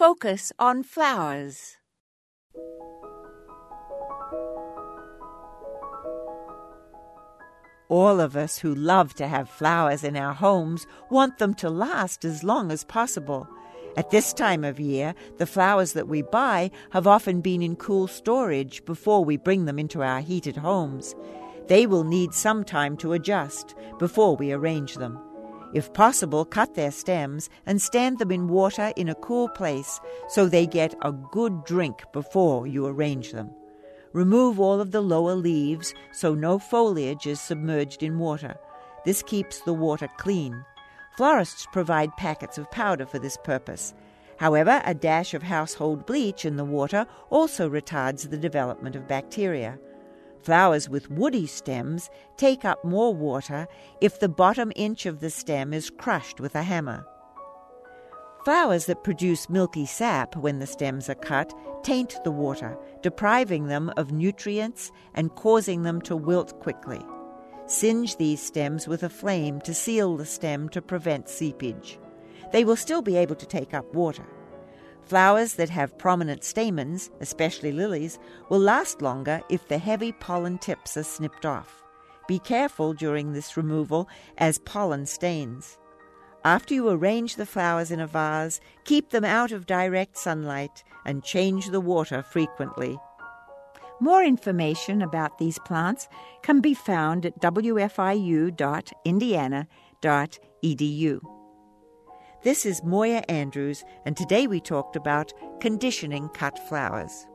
Focus on flowers. All of us who love to have flowers in our homes want them to last as long as possible. At this time of year, the flowers that we buy have often been in cool storage before we bring them into our heated homes. They will need some time to adjust before we arrange them. If possible, cut their stems and stand them in water in a cool place so they get a good drink before you arrange them. Remove all of the lower leaves so no foliage is submerged in water. This keeps the water clean. Florists provide packets of powder for this purpose. However, a dash of household bleach in the water also retards the development of bacteria. Flowers with woody stems take up more water if the bottom inch of the stem is crushed with a hammer. Flowers that produce milky sap when the stems are cut taint the water, depriving them of nutrients and causing them to wilt quickly. Singe these stems with a flame to seal the stem to prevent seepage. They will still be able to take up water. Flowers that have prominent stamens, especially lilies, will last longer if the heavy pollen tips are snipped off. Be careful during this removal as pollen stains. After you arrange the flowers in a vase, keep them out of direct sunlight and change the water frequently. More information about these plants can be found at wfiu.indiana.edu. This is Moya Andrews, and today we talked about conditioning cut flowers.